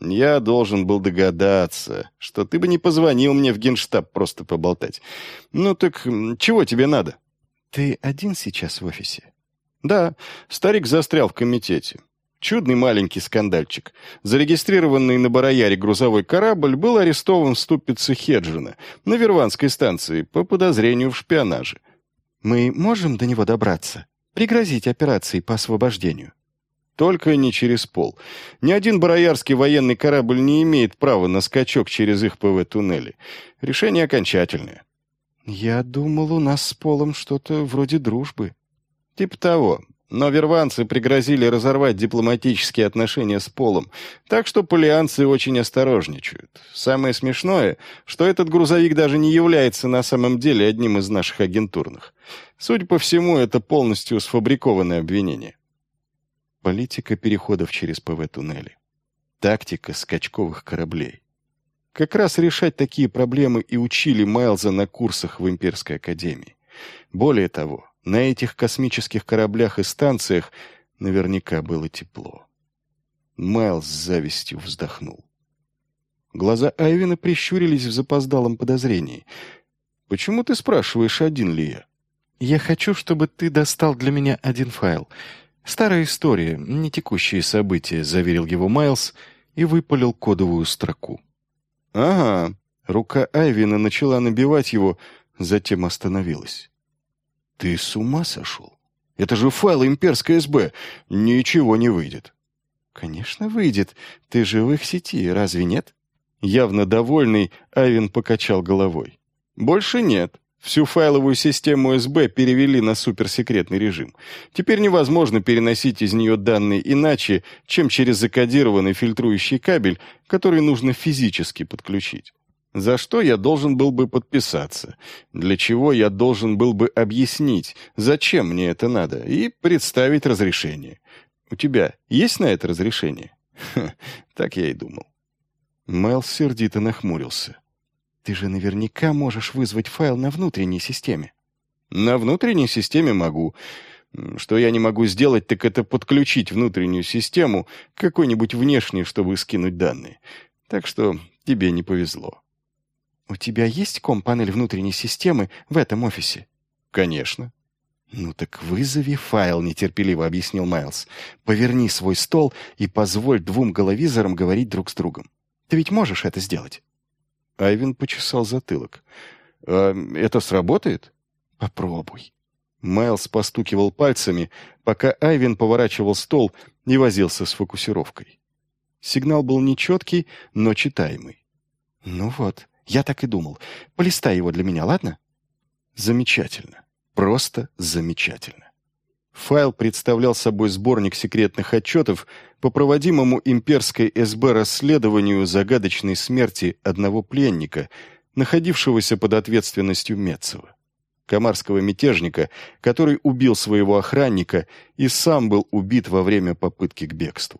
Я должен был догадаться, что ты бы не позвонил мне в Генштаб просто поболтать. Ну так чего тебе надо? Ты один сейчас в офисе? Да, старик застрял в комитете. Чудный маленький скандальчик. Зарегистрированный на Барояре грузовой корабль был арестован в ступице Хеджина на Верванской станции по подозрению в шпионаже. Мы можем до него добраться? Пригрозить операцией по освобождению? Только не через пол. Ни один бароярский военный корабль не имеет права на скачок через их ПВ-туннели. Решение окончательное. Я думал, у нас с Полом что-то вроде дружбы. Типа того. Но верванцы пригрозили разорвать дипломатические отношения с Полом, так что полианцы очень осторожничают. Самое смешное, что этот грузовик даже не является на самом деле одним из наших агентурных. Судя по всему, это полностью сфабрикованное обвинение. Политика переходов через ПВ-туннели. Тактика скачковых кораблей. Как раз решать такие проблемы и учили Майлза на курсах в Имперской академии. Более того, на этих космических кораблях и станциях наверняка было тепло. Майлз с завистью вздохнул. Глаза Айвена прищурились в запоздалом подозрении. «Почему ты спрашиваешь, один ли я?» «Я хочу, чтобы ты достал для меня один файл. Старая история, не текущие события», — заверил его Майлз и выпалил кодовую строку. «Ага». Рука Айвена начала набивать его, затем остановилась. «Ты с ума сошел? Это же файл имперской СБ. Ничего не выйдет». «Конечно, выйдет. Ты же в их сети, разве нет?» Явно довольный, Айвен покачал головой. «Больше нет. Всю файловую систему СБ перевели на суперсекретный режим. Теперь невозможно переносить из нее данные иначе, чем через закодированный фильтрующий кабель, который нужно физически подключить. За что я должен был бы подписаться, для чего я должен был бы объяснить, зачем мне это надо, и представить разрешение. У тебя есть на это разрешение?» Так я и думал. Мэл сердито нахмурился. «Ты же наверняка можешь вызвать файл на внутренней системе». «На внутренней системе могу. Что я не могу сделать, так это подключить внутреннюю систему к какой-нибудь внешней, чтобы скинуть данные. Так что тебе не повезло». «У тебя есть ком-панель внутренней системы в этом офисе?» «Конечно». «Ну так вызови файл», — нетерпеливо объяснил Майлз. «Поверни свой стол и позволь двум головизорам говорить друг с другом. Ты ведь можешь это сделать?» Айвен почесал затылок. «А это сработает?» «Попробуй». Майлз постукивал пальцами, пока Айвен поворачивал стол и возился с фокусировкой. Сигнал был нечеткий, но читаемый. «Ну вот, я так и думал. Полистай его для меня, ладно?» Замечательно. Просто замечательно. Файл представлял собой сборник секретных отчетов по проводимому имперской СБ расследованию загадочной смерти одного пленника, находившегося под ответственностью Метцева, камарского мятежника, который убил своего охранника и сам был убит во время попытки к бегству.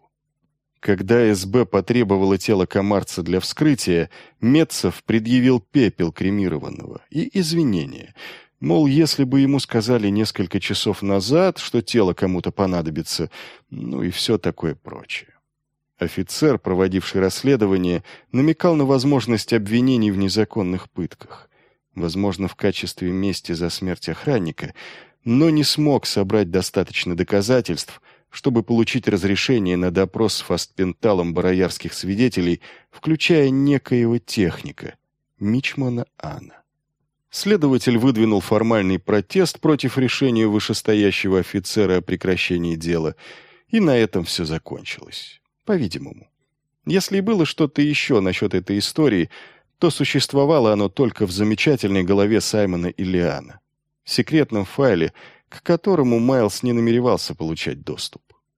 Когда СБ потребовало тело камарца для вскрытия, Метцев предъявил пепел кремированного и извинения. Мол, если бы ему сказали несколько часов назад, что тело кому-то понадобится, ну и все такое прочее. Офицер, проводивший расследование, намекал на возможность обвинений в незаконных пытках, возможно, в качестве мести за смерть охранника, но не смог собрать достаточно доказательств, чтобы получить разрешение на допрос с фастпенталом бароярских свидетелей, включая некоего техника, мичмана Анна. Следователь выдвинул формальный протест против решения вышестоящего офицера о прекращении дела, и на этом все закончилось, по-видимому. Если и было что-то еще насчет этой истории, то существовало оно только в замечательной голове Саймона Иллиана, секретном файле, к которому Майлз не намеревался получать доступ.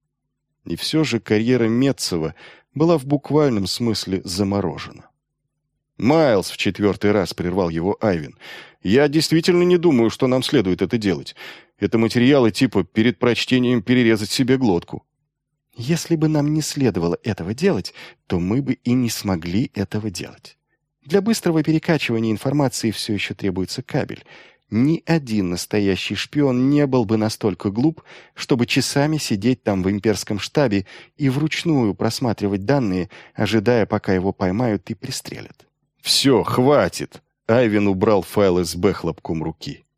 И все же карьера Метцева была в буквальном смысле заморожена. «Майлз», — в 4-й раз прервал его Айвен, — «я действительно не думаю, что нам следует это делать. Это материалы типа перед прочтением перерезать себе глотку». «Если бы нам не следовало этого делать, то мы бы и не смогли этого делать. Для быстрого перекачивания информации все еще требуется кабель. Ни один настоящий шпион не был бы настолько глуп, чтобы часами сидеть там в имперском штабе и вручную просматривать данные, ожидая, пока его поймают и пристрелят. «Все, хватит!» Айвен убрал файл СБ хлопком руки.